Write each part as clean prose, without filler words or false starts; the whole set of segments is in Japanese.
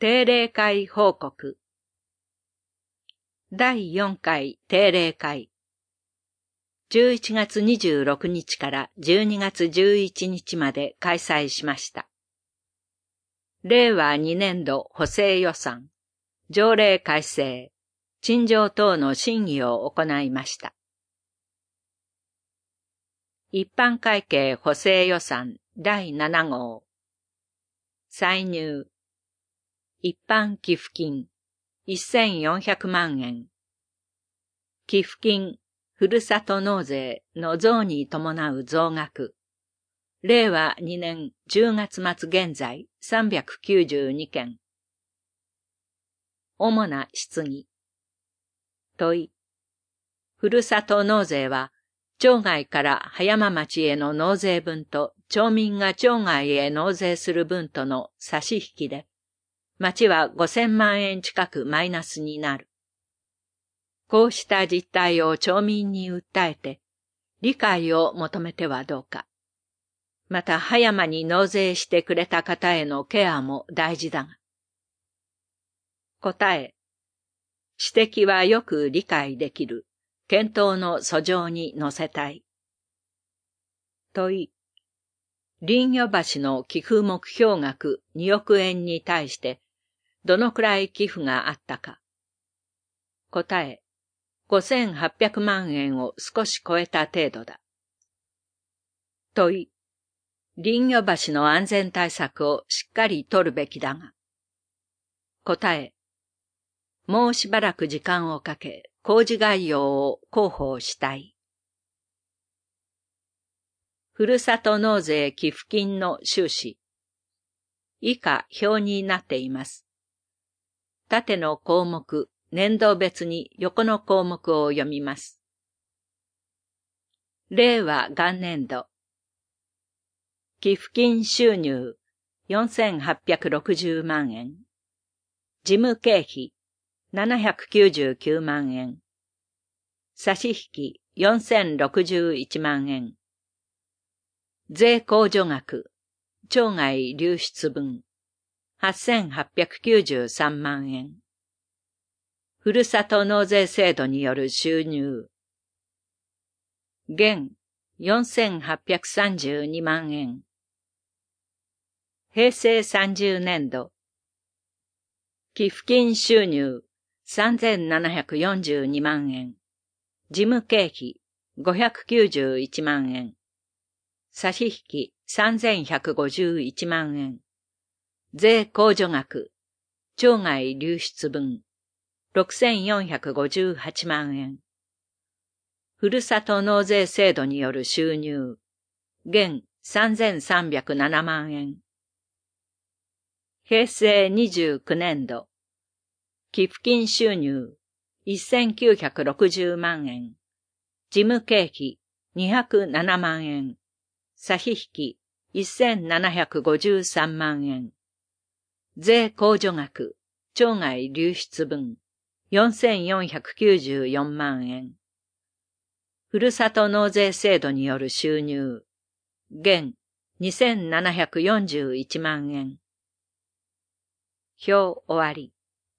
定例会報告。第4回定例会。11月26日から12月11日まで開催しました。令和2年度補正予算、条例改正、陳情等の審議を行いました。一般会計補正予算第7号。歳入。一般寄付金1400万円。寄付金、ふるさと納税の増に伴う増額。令和2年10月末現在392件。主な質疑。問い。ふるさと納税は、町外から葉山町への納税分と町民が町外へ納税する分との差し引きで、町は5000万円近くマイナスになる。こうした実態を町民に訴えて、理解を求めてはどうか。また葉山に納税してくれた方へのケアも大事だが。答え。指摘はよく理解できる。検討の訴状に載せたい。問い。林魚橋の寄付目標額2億円に対して、どのくらい寄付があったか。答え。5800万円を少し超えた程度だ。問い。林魚橋の安全対策をしっかり取るべきだが。答え。もうしばらく時間をかけ、工事概要を広報したい。ふるさと納税寄付金の収支。以下表になっています。縦の項目、年度別に横の項目を読みます。令和元年度。寄付金収入4860万円。事務経費799万円。差し引き4061万円。税控除額、町外流出分8893万円。ふるさと納税制度による収入。減4832万円。平成30年度。寄付金収入3742万円。事務経費591万円。差し引き3151万円。税控除額、町外流出分6458万円。ふるさと納税制度による収入、減3307万円。平成29年度。寄付金収入1960万円。事務経費207万円。差し引き1753万円。税控除額、町外流出分4494万円。ふるさと納税制度による収入、減2741万円。表終わり。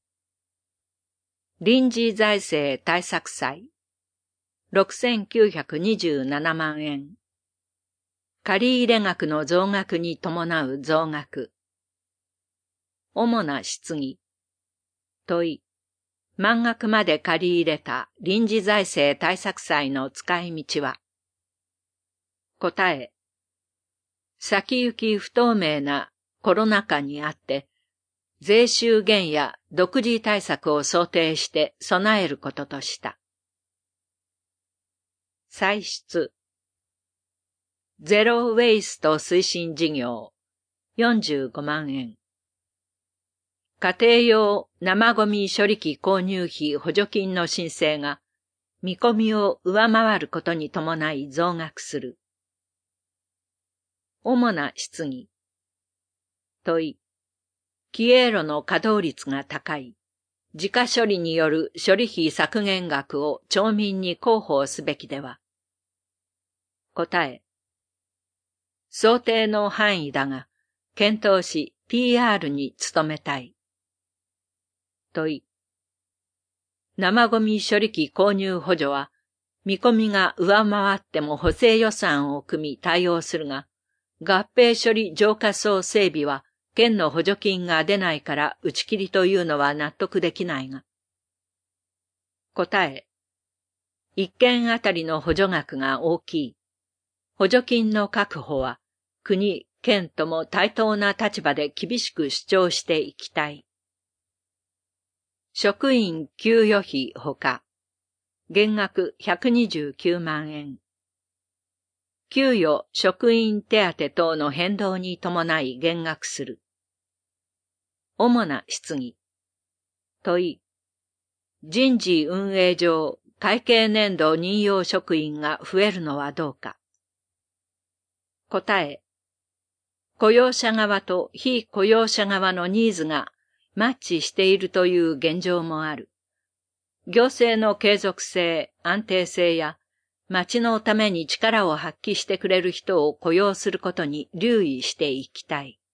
臨時財政対策債、6927万円。借入額の増額に伴う増額。主な質疑。問い。満額まで借り入れた臨時財政対策債の使い道は。答え。先行き不透明なコロナ禍にあって、税収減や独自対策を想定して備えることとした。歳出。ゼロウェイスト推進事業45万円。家庭用生ゴミ処理機購入費補助金の申請が見込みを上回ることに伴い増額する。主な質疑。問い。帰営路の稼働率が高い。自家処理による処理費削減額を町民に広報すべきでは。答え。想定の範囲だが、検討し PR に努めたい。 問い。生ゴミ処理機購入補助は、見込みが上回っても補正予算を組み対応するが、合併処理浄化槽整備は県の補助金が出ないから打ち切りというのは納得できないが。答え。一件あたりの補助額が大きい。補助金の確保は国、県とも対等な立場で厳しく主張していきたい。職員給与費ほか、減額129万円。給与、職員手当等の変動に伴い減額する。主な質疑。問い。人事運営上、会計年度任用職員が増えるのはどうか。答え。雇用者側と非雇用者側のニーズがマッチしているという現状もある。行政の継続性、安定性や、町のために力を発揮してくれる人を雇用することに留意していきたい。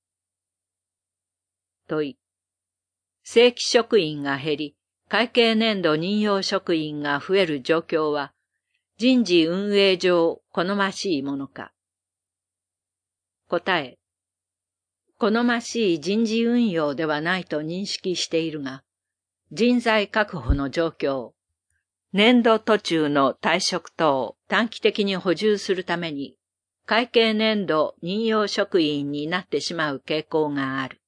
問い。正規職員が減り、会計年度任用職員が増える状況は、人事運営上好ましいものか。答え。好ましい人事運用ではないと認識しているが、人材確保の状況、年度途中の退職等を短期的に補充するために、会計年度任用職員になってしまう傾向がある。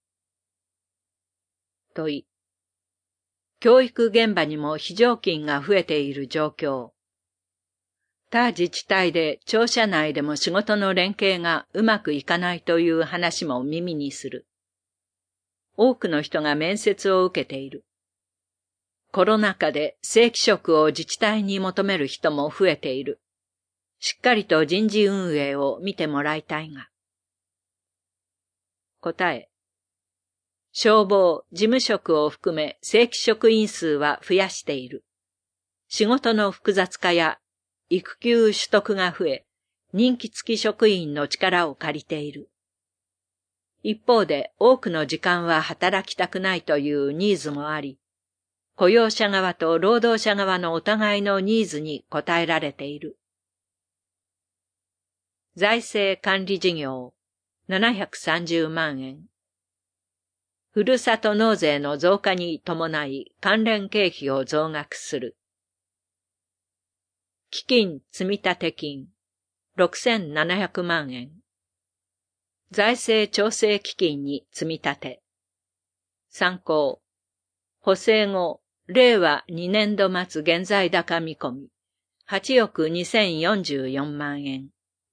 問い。教育現場にも非常勤が増えている状況。他自治体で庁舎内でも仕事の連携がうまくいかないという話も耳にする。多くの人が面接を受けている。コロナ禍で正規職を自治体に求める人も増えている。しっかりと人事運営を見てもらいたいが。答え。消防、事務職を含め正規職員数は増やしている。仕事の複雑化や育休取得が増え、任期付き職員の力を借りている。一方で多くの時間は働きたくないというニーズもあり、雇用者側と労働者側のお互いのニーズに応えられている。財政管理事業730万円。ふるさと納税の増加に伴い関連経費を増額する。基金積立金6700万円。財政調整基金に積み立て。参考。補正後、令和2年度末現在高見込み。8億2044万円。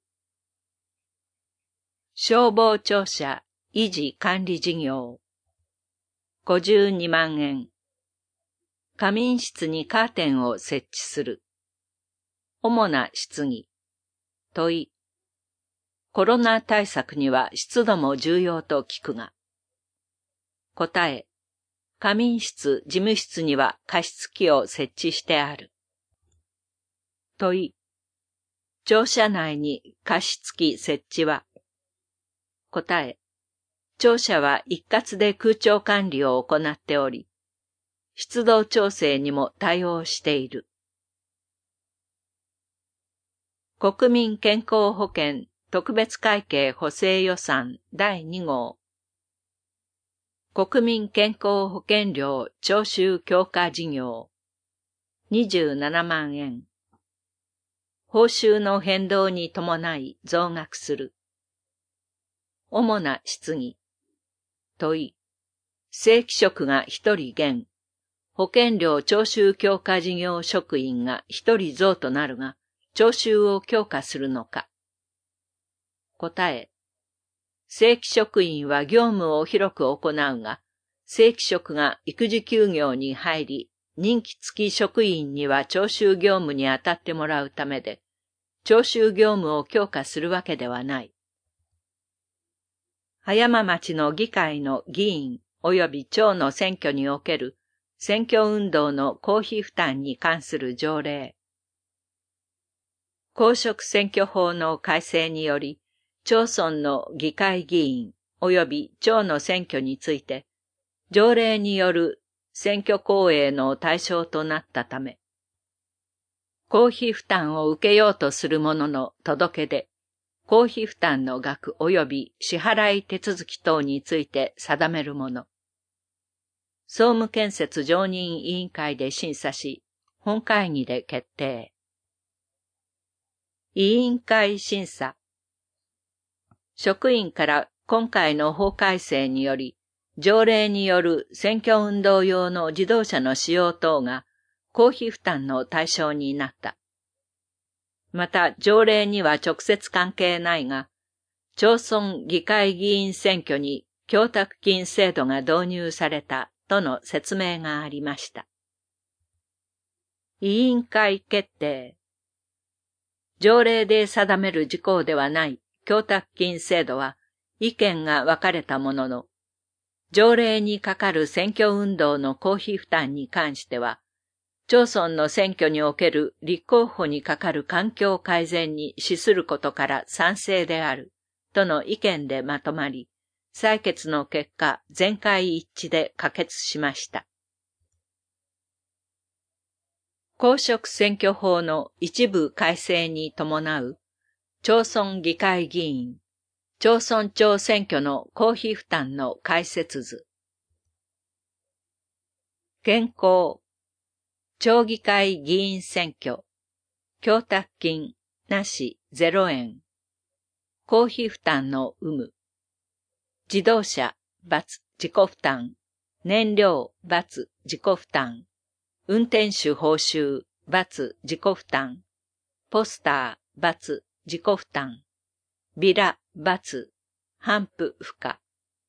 消防庁舎維持管理事業。52万円。仮眠室にカーテンを設置する。主な質疑。問い。コロナ対策には湿度も重要と聞くが。答え。仮眠室、事務室には加湿器を設置してある。問い。庁舎内に加湿器設置は。答え。庁舎は一括で空調管理を行っており、湿度調整にも対応している。国民健康保険特別会計補正予算第2号。国民健康保険料徴収強化事業。27万円。報酬の変動に伴い増額する。主な質疑。問い。正規職が1人減。保険料徴収強化事業職員が1人増となるが、徴収を強化するのか。答え。正規職員は業務を広く行うが、正規職が育児休業に入り、任期付き職員には徴収業務に当たってもらうためで、徴収業務を強化するわけではない。葉山町の議会の議員及び町の選挙における選挙運動の公費負担に関する条例。公職選挙法の改正により、町村の議会議員及び町の選挙について、条例による選挙公営の対象となったため、公費負担を受けようとする者の届け出、公費負担の額及び支払い手続き等について定めるもの。総務建設常任委員会で審査し、本会議で決定。委員会審査。職員から今回の法改正により、条例による選挙運動用の自動車の使用等が公費負担の対象になった。また条例には直接関係ないが、町村議会議員選挙に供託金制度が導入されたとの説明がありました。委員会決定。条例で定める事項ではない供託金制度は意見が分かれたものの、条例にかかる選挙運動の公費負担に関しては、町村の選挙における立候補にかかる環境改善に資することから賛成である、との意見でまとまり、採決の結果、全会一致で可決しました。公職選挙法の一部改正に伴う、町村議会議員、町村長選挙の公費負担の解説図。現行、町議会議員選挙、供託金、なし0円。公費負担の有無。自動車、×自己負担。燃料、×自己負担。運転手報酬、×自己負担。ポスター、×自己負担。ビラ、×頒布不可。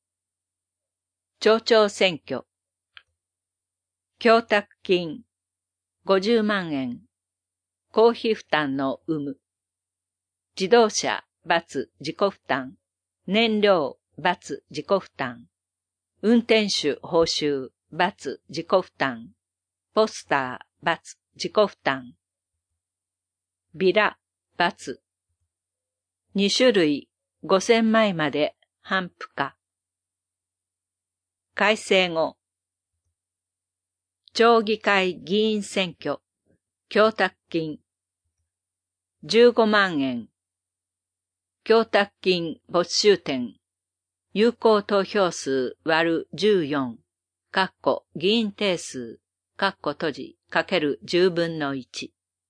町長選挙。供託金、50万円。公費負担の有無。自動車、×自己負担。燃料、×自己負担。運転手報酬、×自己負担。ポスター、×自己負担。ビラ、×。2種類、5000枚まで頒布可。改正後。町議会議員選挙、供託金。15万円。供託金没収点。有効投票数割る14、議員定数、閉じ、かける10分の1。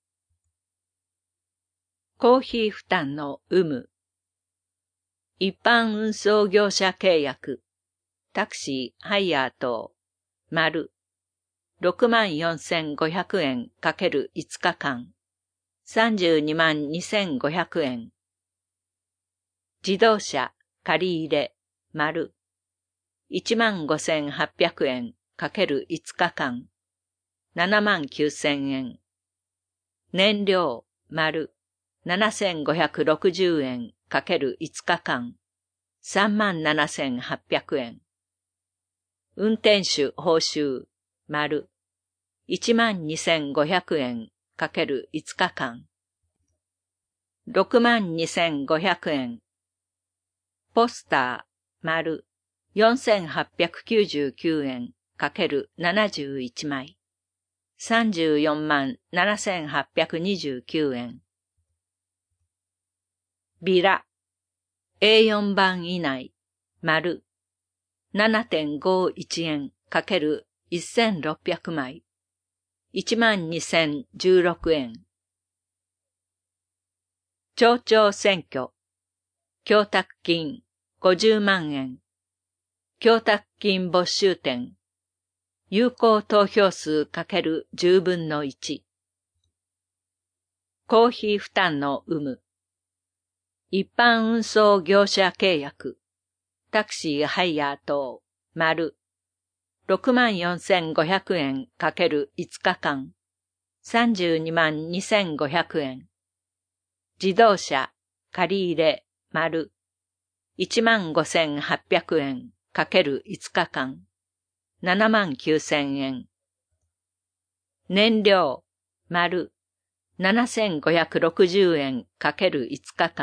公費負担の有無。一般運送業者契約、タクシー、ハイヤー等、丸、64,500円かける5日間、322,500円。自動車、借入、丸、15,800円かける5日間、79,000円。燃料、丸、7,560円かける5日間、37,800円。運転手報酬、丸、12,500円かける5日間、62,500円。ポスター、丸、4,899円かける71枚、347,829円。ビラ、A4 番以内、丸、7.51 円かける1600枚、12,016円。町長選挙、供託金50万円。供託金没収点。有効投票数かける10分の1。公費負担の有無。一般運送業者契約。タクシーハイヤー等、丸。64,500円かける5日間。32,2,500円。自動車、借入、丸。15,800円かける5日間。79,000円。燃料、丸。7,560円かける5日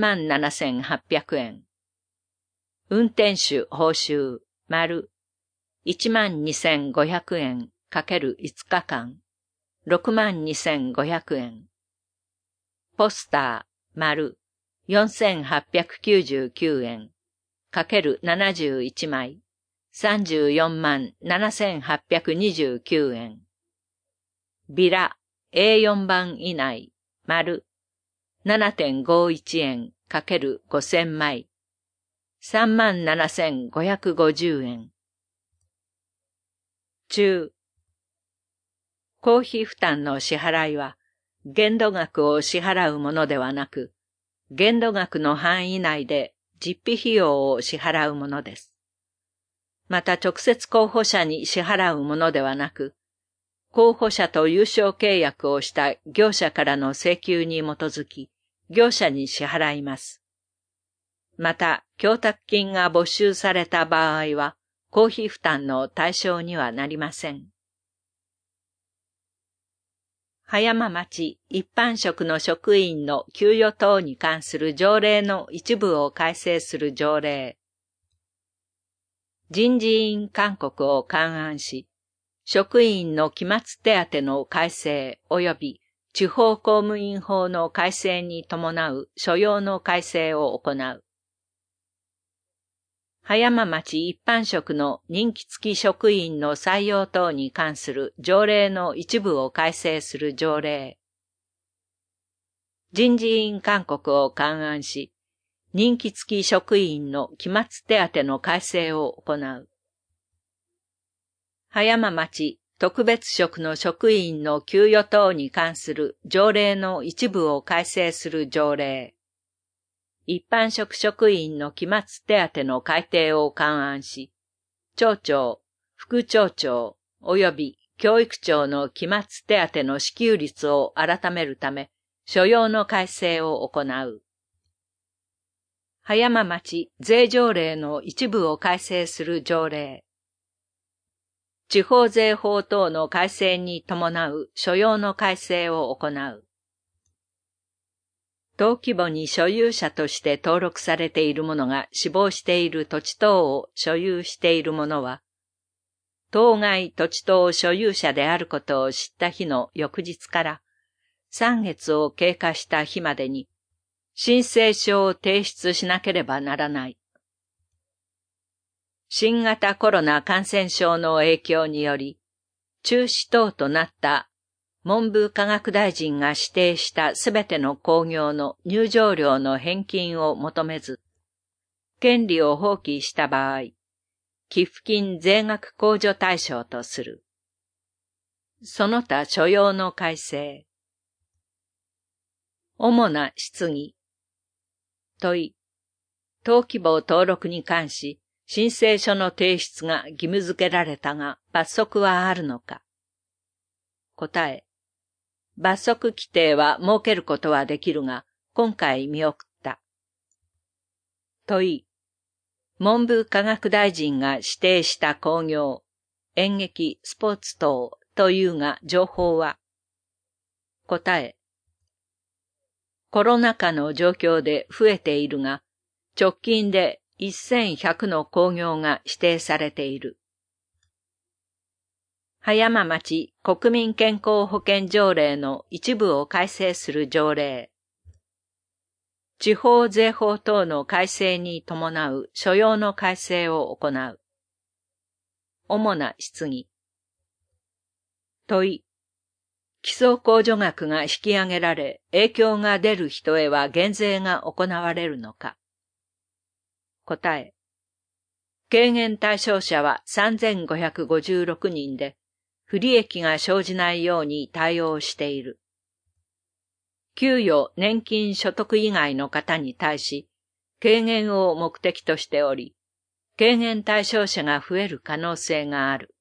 間。37,800円。運転手報酬、丸。 12,500 円×5日間、62,500 円。ポスター、丸、4,899 円×71枚、34万7,829 円。ビラ、A4 番以内、丸、7.51 円×5000枚、37,550 円。中、公費負担の支払いは、限度額を支払うものではなく、限度額の範囲内で実費費用を支払うものです。また直接候補者に支払うものではなく、候補者と有償契約をした業者からの請求に基づき、業者に支払います。また、供託金が没収された場合は、公費負担の対象にはなりません。葉山町一般職の職員の給与等に関する条例の一部を改正する条例。人事院勧告を勘案し、職員の期末手当の改正及び地方公務員法の改正に伴う所要の改正を行う。葉山町一般職の任期付き職員の採用等に関する条例の一部を改正する条例。人事院勧告を勘案し、任期付き職員の期末手当の改正を行う。葉山町特別職の職員の給与等に関する条例の一部を改正する条例。一般職職員の期末手当の改定を勘案し、町長、副町長及び教育長の期末手当の支給率を改めるため、所要の改正を行う。葉山町税条例の一部を改正する条例。地方税法等の改正に伴う所要の改正を行う。登記簿に所有者として登録されている者が死亡している土地等を所有している者は、当該土地等所有者であることを知った日の翌日から3月を経過した日までに申請書を提出しなければならない。新型コロナ感染症の影響により、中止等となった文部科学大臣が指定したすべての興行の入場料の返金を求めず、権利を放棄した場合、寄付金税額控除対象とする。その他所要の改正。主な質疑。問い。登記簿登録に関し、申請書の提出が義務付けられたが罰則はあるのか。答え。罰則規定は設けることはできるが、今回見送った。問い。文部科学大臣が指定した興行、演劇、スポーツ等というが情報は。答え。コロナ禍の状況で増えているが、直近で1100の興行が指定されている。葉山町国民健康保険条例の一部を改正する条例。地方税法等の改正に伴う所要の改正を行う。主な質疑。問い。基礎控除額が引き上げられ、影響が出る人へは減税が行われるのか。答え。軽減対象者は3556人で、不利益が生じないように対応している。給与・年金所得以外の方に対し、軽減を目的としており、軽減対象者が増える可能性がある。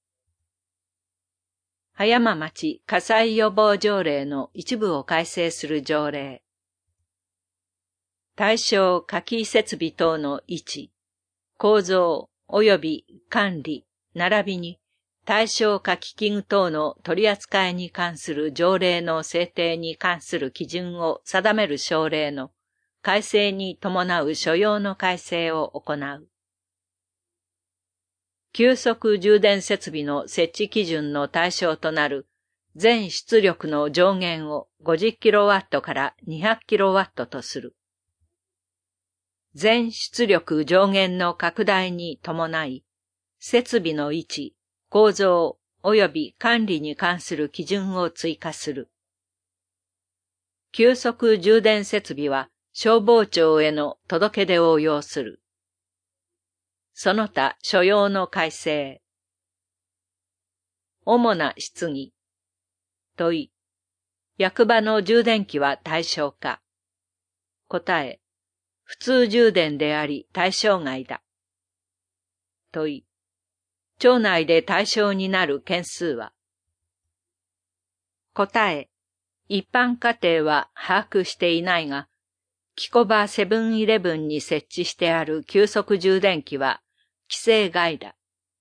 葉山町火災予防条例の一部を改正する条例。対象火器設備等の位置、構造及び管理、並びに対象火器器具等の取り扱いに関する条例の制定に関する基準を定める省令の改正に伴う所要の改正を行う。 急速充電設備の設置基準の対象となる全出力の上限を 50kW から 200kW とする。全出力上限の拡大に伴い、設備の位置、構造及び管理に関する基準を追加する。急速充電設備は消防庁への届け出を要する。その他所要の改正。主な質疑。問い。役場の充電器は対象か。答え。普通充電であり対象外だ。問い。町内で対象になる件数は。答え。一般家庭は把握していないが、木古場セブンイレブンに設置してある急速充電器は規制外だ。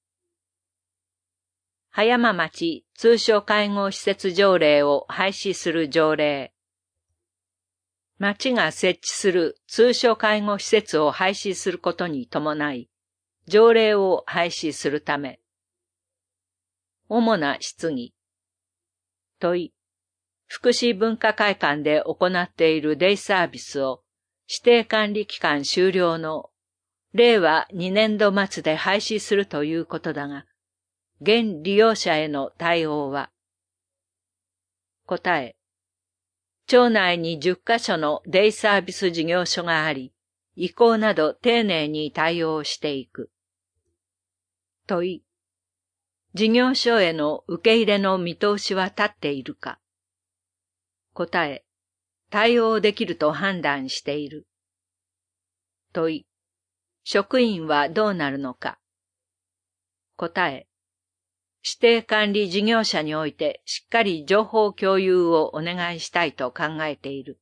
葉山町通所介護施設条例を廃止する条例。町が設置する通所介護施設を廃止することに伴い、条例を廃止するため。主な質疑。問い。福祉文化会館で行っているデイサービスを指定管理期間終了の令和2年度末で廃止するということだが、現利用者への対応は。答え。町内に10カ所のデイサービス事業所があり、移行など丁寧に対応していく。問い。事業所への受け入れの見通しは立っているか。答え。対応できると判断している。問い。職員はどうなるのか。答え。指定管理事業者においてしっかり情報共有をお願いしたいと考えている。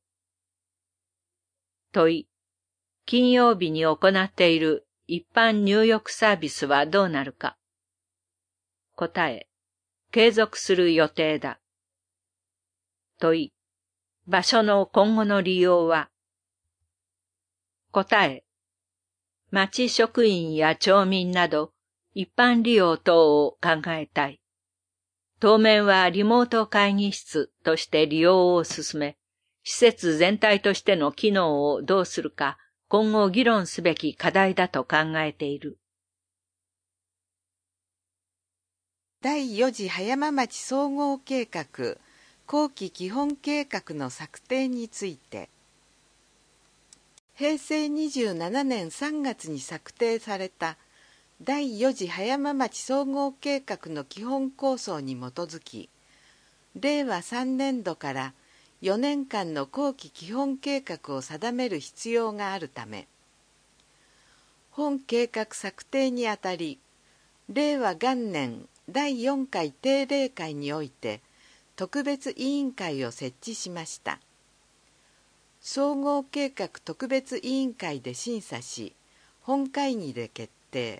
問い。金曜日に行っている一般入浴サービスはどうなるか。答え。継続する予定だ。問い。場所の今後の利用は。答え。町職員や町民など一般利用等を考えたい。当面はリモート会議室として利用を進め、施設全体としての機能をどうするか今後議論すべき課題だと考えている。 第4次葉山町総合計画後期基本計画の策定について、平成27年3月に策定された第4次葉山町総合計画の基本構想に基づき、令和3年度から4年間の後期基本計画を定める必要があるため、本計画策定にあたり、令和元年第4回定例会において特別委員会を設置しました。総合計画特別委員会で審査し、本会議で決定。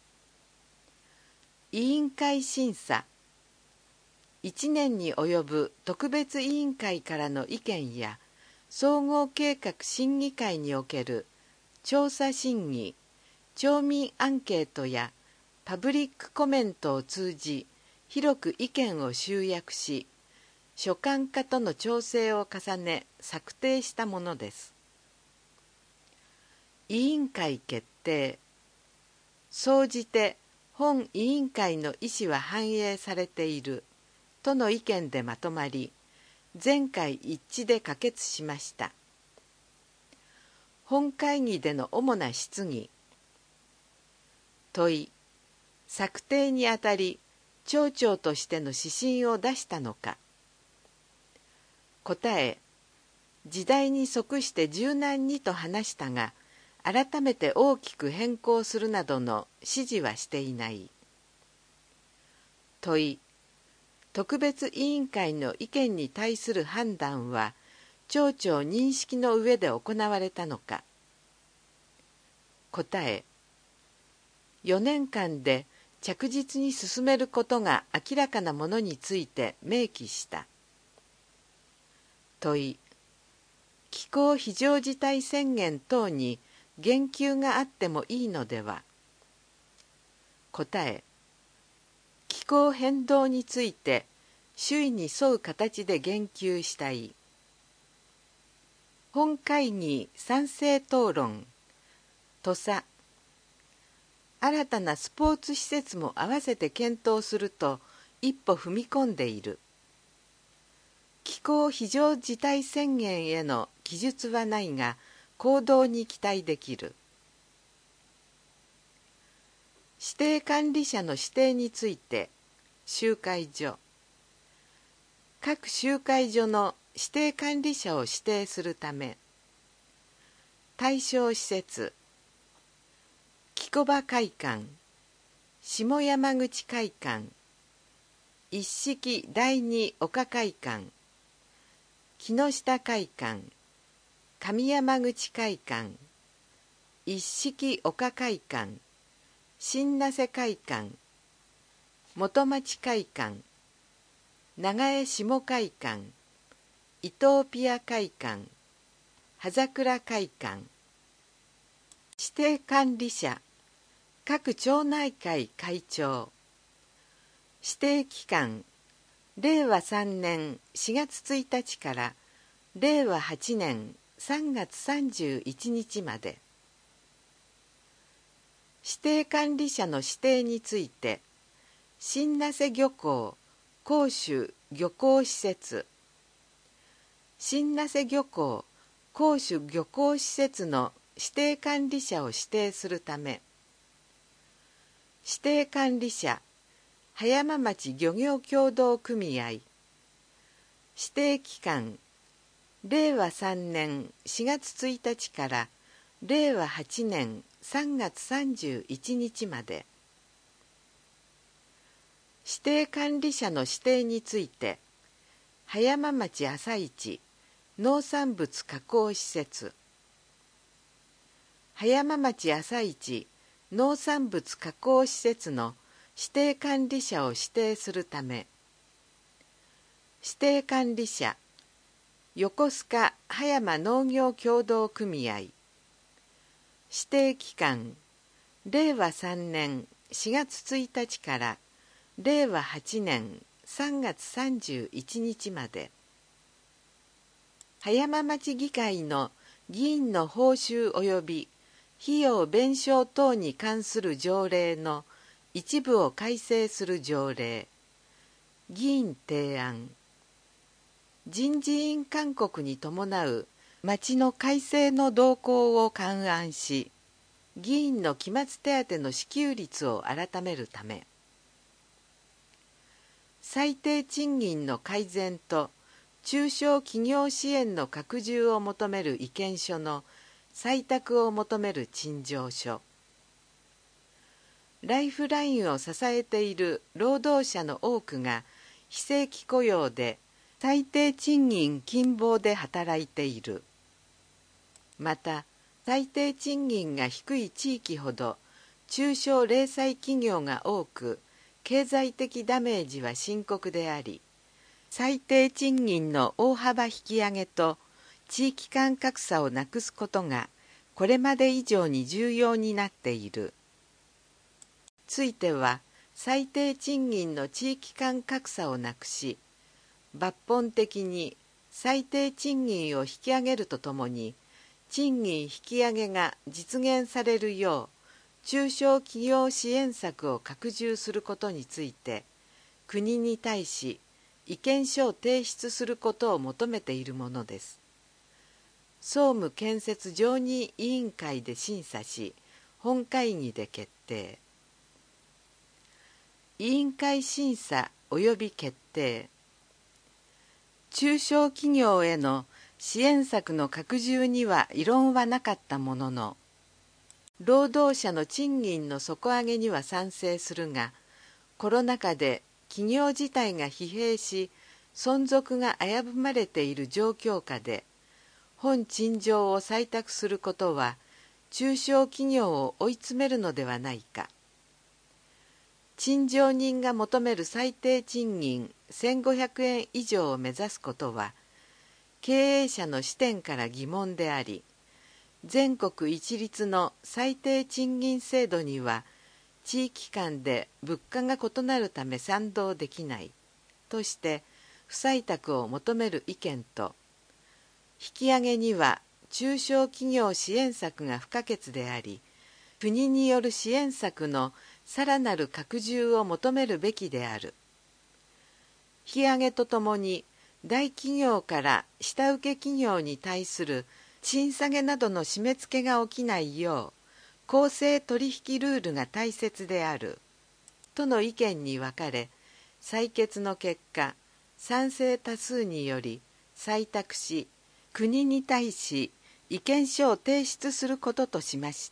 委員会審査。1年に及ぶ特別委員会からの意見や、総合計画審議会における調査審議、町民アンケートやパブリックコメントを通じ、広く意見を集約し、所管課との調整を重ね策定したものです。委員会決定。総じて本委員会の意思は反映されているとの意見でまとまり、全会一致で可決しました。本会議での主な質疑。問い。策定にあたり町長としての指針を出したのか。答え。時代に即して柔軟にと話したが、改めて大きく変更するなどの指示はしていない。問い。特別委員会の意見に対する判断は町長認識の上で行われたのか。答え。4年間で着実に進めることが明らかなものについて明記した。問い。気候非常事態宣言等に言及があってもいいのでは。 答え。気候変動について周囲に沿う形で言及したい。本会議賛成討論。土佐。新たなスポーツ施設も合わせて検討すると一歩踏み込んでいる。気候非常事態宣言への記述はないが、行動に期待できる。指定管理者の指定について、集会所。各集会所の指定管理者を指定するため、対象施設、木古場会館、下山口会館、一式第二岡会館、木下会館、上山口会館、一式岡会館、新名瀬会館、元町会館、長江下会館、イトーピア会館、葉桜会館。指定管理者、各町内会会長。指定期間、令和3年4月1日から令和8年3月31日まで。指定管理者の指定について、新名瀬漁港公主漁港施設、新名瀬漁港公主漁港施設の指定管理者を指定するため、指定管理者葉山町漁業協同組合。指定期間、令和3年4月1日から令和8年3月31日まで。指定管理者の指定について、葉山町朝市農産物加工施設。葉山町朝市農産物加工施設の指定管理者を指定するため、指定管理者横須賀葉山農業協同組合。指定期間、令和3年4月1日から令和8年3月31日まで。葉山町議会の議員の報酬及び費用弁償等に関する条例の一部を改正する条例。議員提案。人事院勧告に伴う町の改正の動向を勘案し、議員の期末手当の支給率を改めるため、最低賃金の改善と中小企業支援の拡充を求める意見書の採択を求める陳情書。ライフラインを支えている労働者の多くが非正規雇用で最低賃金近傍で働いている。また、最低賃金が低い地域ほど中小零細企業が多く、経済的ダメージは深刻であり、最低賃金の大幅引き上げと地域間格差をなくすことがこれまで以上に重要になっている。ついては、最低賃金の地域間格差をなくし、抜本的に最低賃金を引き上げるとともに、賃金引き上げが実現されるよう、中小企業支援策を拡充することについて、国に対し意見書を提出することを求めているものです。総務建設常任委員会で審査し、本会議で決定。委員会審査及び決定。中小企業への支援策の拡充には異論はなかったものの、労働者の賃金の底上げには賛成するが、コロナ禍で企業自体が疲弊し、存続が危ぶまれている状況下で、本陳情を採択することは、中小企業を追い詰めるのではないか。陳情人が求める最低賃金1500円以上を目指すことは、経営者の視点から疑問であり、全国一律の最低賃金制度には地域間で物価が異なるため賛同できないとして不採択を求める意見と、引き上げには中小企業支援策が不可欠であり、国による支援策のさらなる拡充を求めるべきである。引き上げとともに大企業から下請け企業に対する賃下げなどの締め付けが起きないよう公正取引ルールが大切であるとの意見に分かれ、採決の結果、賛成多数により採択し、国に対し意見書を提出することとしました。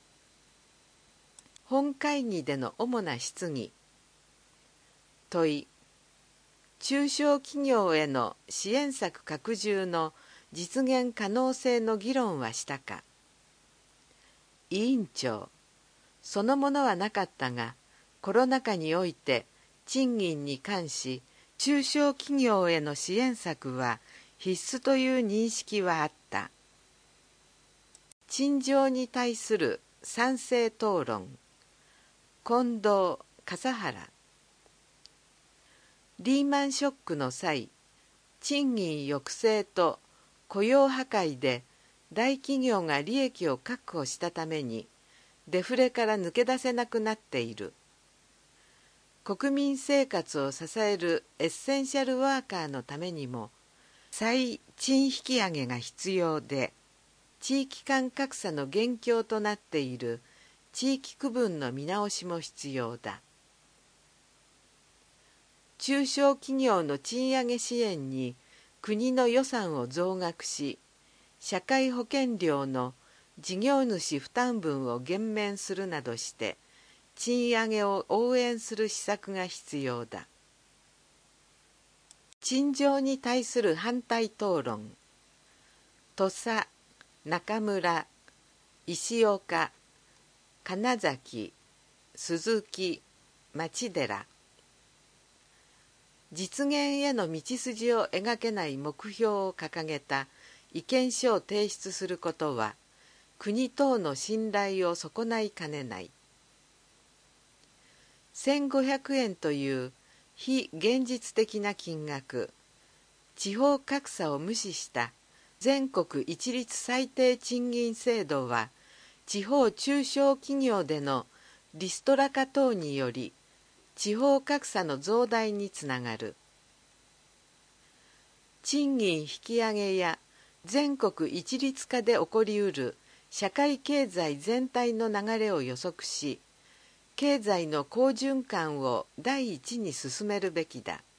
本会議での主な質疑。問い、中小企業への支援策拡充の実現可能性の議論はしたか。委員長、そのものはなかったが、コロナ禍において賃金に関し中小企業への支援策は必須という認識はあった。陳情に対する賛成討論。近藤、笠原。リーマンショックの際、賃金抑制と雇用破壊で大企業が利益を確保したためにデフレから抜け出せなくなっている。国民生活を支えるエッセンシャルワーカーのためにも再賃引き上げが必要で、地域間格差の元凶となっている地域区分の見直しも必要だ。中小企業の賃上げ支援に国の予算を増額し、社会保険料の事業主負担分を減免するなどして賃上げを応援する施策が必要だ。陳情に対する反対討論。土佐、中村、石岡、金崎、鈴木、町寺。実現への道筋を描けない目標を掲げた意見書を提出することは国等の信頼を損ないかねない。1500円という非現実的な金額、地方格差を無視した全国一律最低賃金制度は地方中小企業でのリストラ化等により地方格差の増大につながる。賃金引き上げや全国一律化で起こりうる社会経済全体の流れを予測し、経済の好循環を第一に進めるべきだ。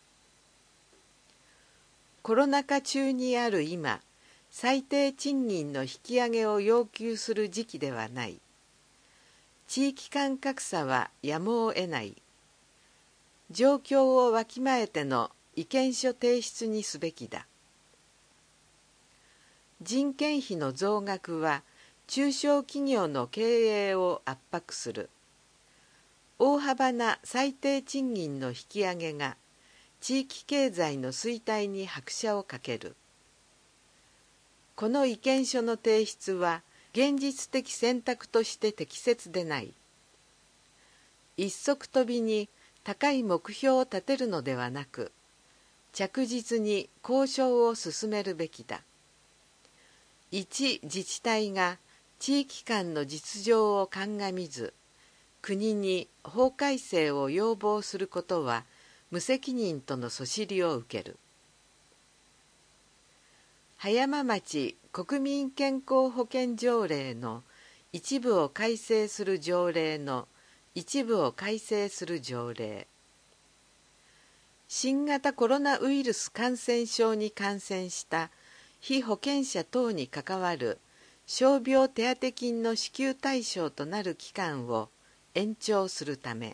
コロナ禍中にある今、最低賃金の引き上げを要求する時期ではない。地域間格差はやむを得ない。状況をわきまえての意見書提出にすべきだ。人件費の増額は中小企業の経営を圧迫する。大幅な最低賃金の引き上げが地域経済の衰退に拍車をかける。この意見書の提出は現実的選択として適切でない。一足飛びに高い目標を立てるのではなく、着実に交渉を進めるべきだ。一自治体が地域間の実情を鑑みず、国に法改正を要望することは無責任とのそしりを受ける。葉山町国民健康保険条例の一部を改正する条例の一部を改正する条例。新型コロナウイルス感染症に感染した被保険者等に関わる傷病手当金の支給対象となる期間を延長するため。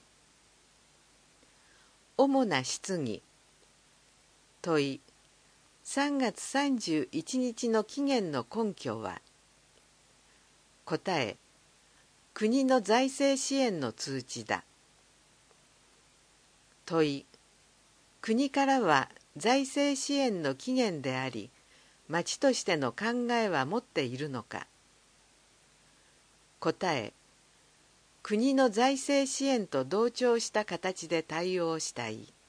主な質疑。問い、3月31日の期限の根拠は。答え、国の財政支援の通知だ。問い、国からは財政支援の期限であり、町としての考えは持っているのか。答え、 国の財政支援と同調した形で対応したい。